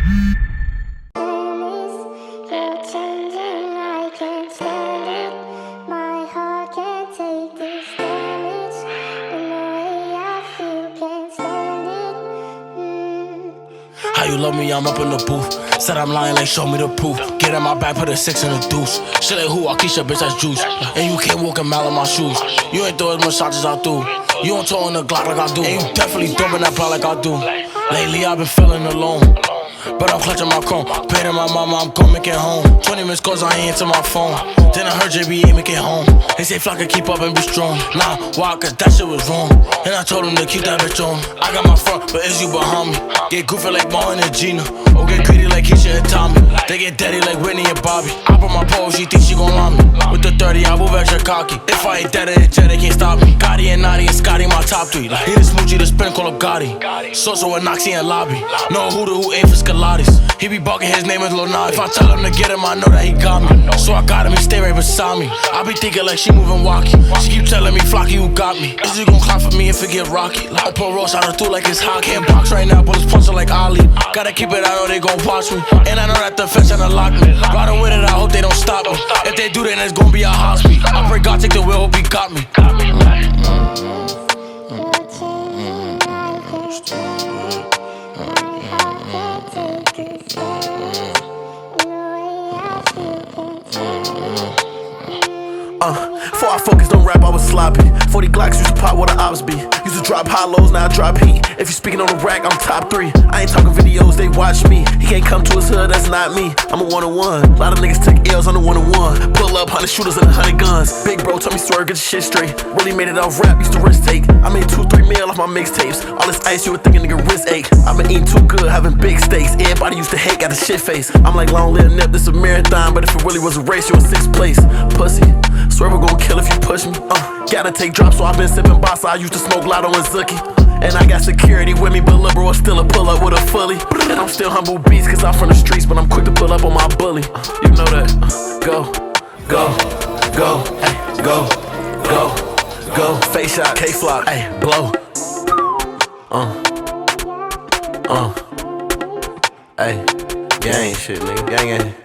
How you love me, I'm up in the booth. Said I'm lying, like show me the proof. Get in my back, put a 6 in the deuce. Shit like who? Keisha, bitch, that's juice. And you can't walk a mile in my shoes. You ain't throw as much shots as I do. You don't toe in the Glock like I do. And you definitely dumping that pot like I do. Lately I've been feeling alone, but I'm clutching my chrome. Paid my mama, I'm gon' make it home. 20 missed calls, I ain't answer my phone. Then I heard JB ain't make it home. They say Flock can keep up and be strong. Nah, why? Cause that shit was wrong. And I told him to keep that bitch on. I got my front, but it's you behind me. Get goofy like Martin and Gina, or get greedy like Keisha and Tommy. They get daddy like Whitney and Bobby. I put my pole, she thinks she gon' lie me. With the 30, I move extra cocky. If I ain't dead in the jet, they can't stop me. Gotti and Naughty and Scotty, my top 3. Like, he the smoochie, the spin, call him Gotti. Soso and Noxie and Lobby. No who the who ain't for Scalatis. He be barking, his name is Lil Navi. If I tell him to get him, I know that he got me. So I got him, he stay right beside me. I be thinking like she moving walkie. She keep telling me, Flocky, you got me. Is you gon' clap for me if it get rocky? Like I put Ross out of through like it's hockey. Can't box right now, but it's punching like Ali. Gotta keep it, I know they gon' watch me. And I know that the fence tryna lock me. Riding with it, I hope they don't stop me. If they do, then it's gon' be a hospital. I pray God take the wheel, hope he got me. Before I focused on rap, I was sloppy. 40 Glocks used to pop where the ops be. Used to drop hollows, now I drop heat. If you speaking on the rack, I'm top 3. I ain't talking videos, they watch me. He can't come to his hood, that's not me. I'm a 1-on-1. A lot of niggas take L's on the 1-on-1. Pull up, 100 shooters and 100 guns. Big bro told me swerve, get your shit straight. Really made it off rap, used to risk take. I made 2-3 mil off my mixtapes. All this ice, you would think a nigga wrist ache. I've been eating too good, having big steaks. Everybody used to hate, got a shit face. I'm like long live Nip, this a marathon. But if it really was a race, you in 6th place. Pussy, swear we're gon' kill if you push me. Gotta take drops, so I've been sipping Bossa. I used to smoke Lotto and Zookie. And I got security with me, but lil' bro is still a pull up with a fully. And I'm still humble beast, cause I'm from the streets, but I'm quick to pull up on my bully. You know that. Go, go, go, ay, go, go, go. Face shot, K-Flock, ay, blow. Ay, gang shit, nigga, gang.